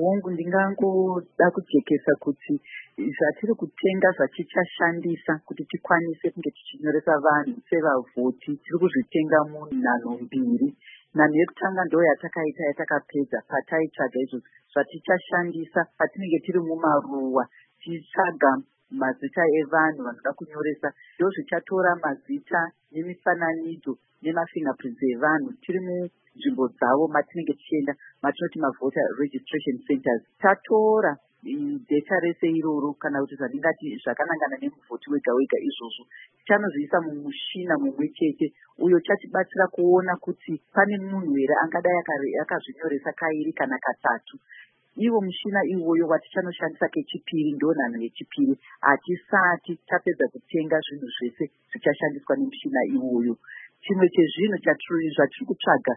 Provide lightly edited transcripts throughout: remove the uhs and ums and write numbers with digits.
hongu ndingangoda kujekesa kuti zvatiri kutenga zvatichashandisa kuti tikwanise kunge tichinyoresa vanhu sevavhoti tiri kuzvitenga munhanho mbiri. Nhanho yekutanga ndo yatakaita yatakapedza pataitsvaga izvo zvatichashandisa patinenge tiri mumaruwa tichitsvaga mazita evanhu vanoda kunyoresa. Ndo zvichatora mazita nemifananidzo nemafingerprints evanhu tiri munzvimbo dzavo matinenge tichienda matinoti mavoter registration centers. Tatora data rese iroro kana kuti zvandingati zvakanangana nemuvhoti wega wega izvozvo tichanozviisa mumushina mumwe chete uyo chatibatsira kuona kuti pane munhu here angadai akazvinyoresa kairi kana katatu. Iwo mushina iwoyo watichanoshandisa kechipiri ndo nhanho yechipiri hatisati tapedza kutenga zvinhu zvese zvichashandiswa nemushina iwoyo. Chimwe chezvinhu zvatiri kutsvaga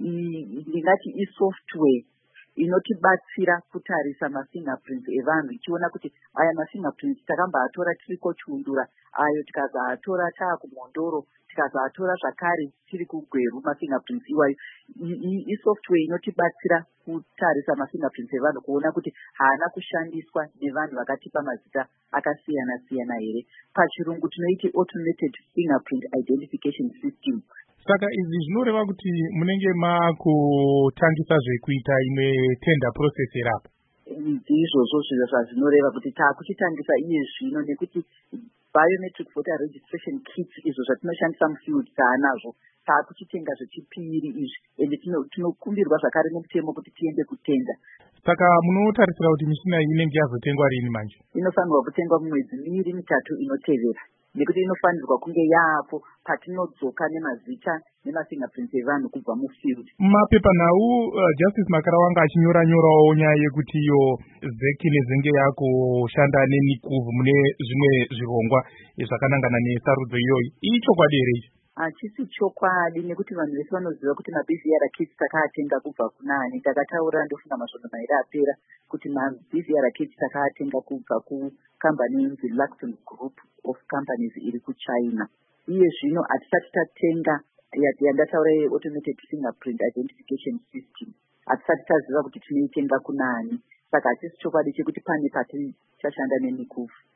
ndingati isoftware inotibatsira kutarisa mafingerprints evanhu ichiona kuti aya mafingerprints takambatora tiri kochundura ayo tikazoatora taakumhondoro tikazoatora zvakare tiri kugweru mafingerprints iwayo. Isoftware inotibatsira kutarisa mafingerprints evanhu kuona kuti haana kushandiswa nevanhu vakatipa mazita akasiyana siyana here. Pachirungu tinoiti automated fingerprint identification system. Saka izvi zvinoreva kuti munenge makutangisa zvekuita imwe tender process rapa. Izvozvo zviro zvazvinoreva kuti taakuchitangisa iye zvino nekuti biometric voter registration kits izvo zvatinoshandisa mufield taanazvo taakuchitenga zvechipiri izvi ende tinokumbirwa zvakare nemutemo kuti tiende kutenda. Saka munotarisira kuti mishina iyi inenge yazotengwa rini manje? Inofanirwa kutengwa mumwedzi 2-3 inotevera nekuti inofanirwa kunge yaapo patinodzoka nemazita nemafingerprints evanhu kubva mufield. Mapepanhau Justice Makara wanga achinyoranyorawo nyaya yekuti iyo zeki nezenge yako shanda nemikuvu mune zvimwe zvirongwa zvakanangana nesarudzo iyoyi. Ichokwadi here ichi? Hachisi chokwadi nekuti vanhu vese vanoziva kuti maBVR kits takaatenga kubva kunani. Takataura ndofunga masvono mairi apera kuti maBVR kits takaatenga kubva kukambani inzi Luxon Group of Companies iri kuChina. Iye zvino hatisati tatenga yandataura automated fingerprint identification system. Hatisati taziva kuti tinoitenga kunani. Saka hachisi chokwadi chekuti pane patichashanda nemikuvu.